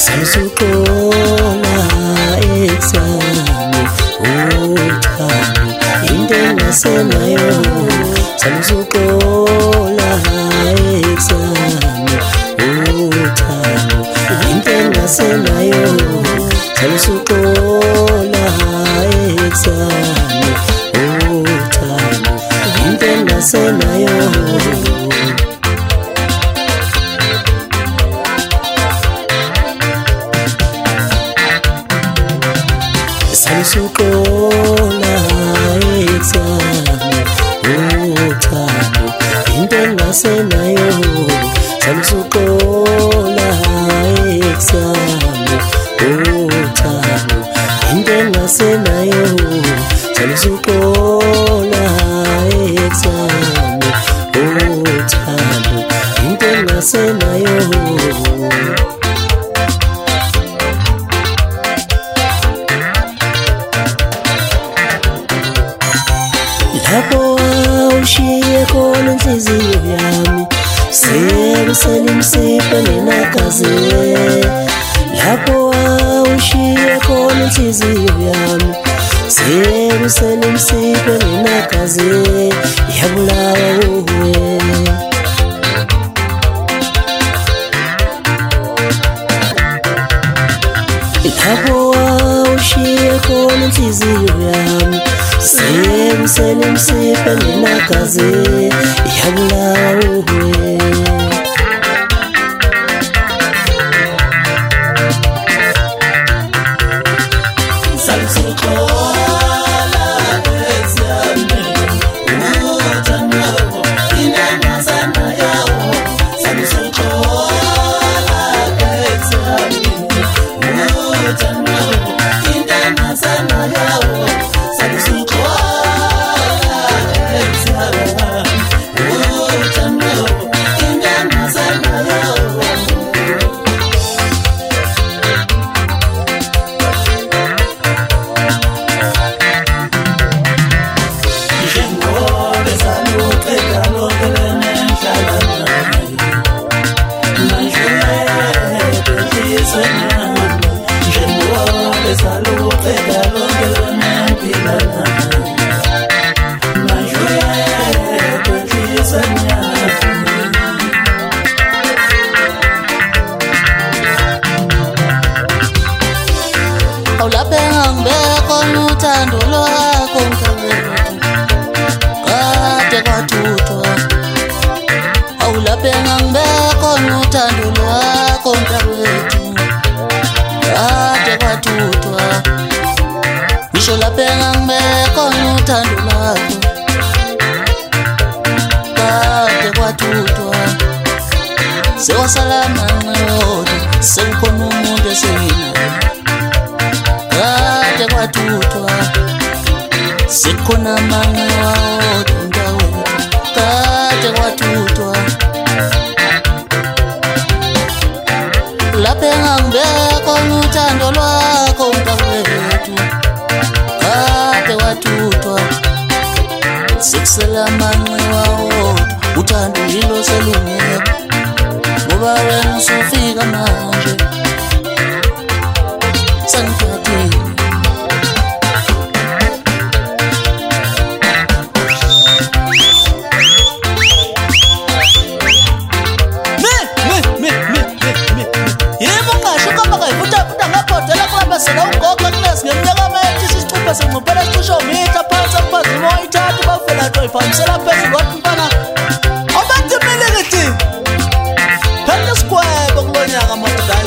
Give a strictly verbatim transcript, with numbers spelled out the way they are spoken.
Salusuqola exami uthando into engasenayo Salusuqola exami uthando into engasenayo Salusuqola exami uthando into engasenayo Salusuqola exami uthando into engasenayo Salusuqola exami uthando into engasenayo Salusuqola exami uthando into engasenayo Lapho ushiye khona inhliziyo yami sekusele imsipho nenagazi Lapho ushiye khona inhliziyo yami sekusele imsipho nenagazi yabulawa uwe Lapho ushiye khona inhliziyo yami sekusele imsipho nenagazi yabulawa uwe Salusuqola exami uthando into engasenayo Salusuqola exami uthando into engasenayo Awulaphe ngangibekho uthando lwakho mntanethu kade kwathuthwa Awulaphe ngangibekho uthando lwakho mntanethu kade kwathuthwa Ngisho laphe ngangibekho uthando lwakho kade kwathuthwa Sewasala manqodo sekukhona umuntu esenginayo Kade kwathuthwa sikhona manqodo ndawethu Kade kwathuthwa Laphe ngangibekho uthando lwakho ndawethu Kade kwathuthwa sikusela manqodo uthando yilo selungekho Ngoba wena usufika manje Sangiphathile Me me me me me Yebo ngasho kamba kayivuta vuta ngaphodela kulabasela ugogo kulesi ngeminyaka amathi sisixuba sengqophela sicisha umitha phansi aphazi moyithatha bavela nto ifamisela phezulu wathi mfana Awubathimile ngithi Phela square kulonyaka amadoda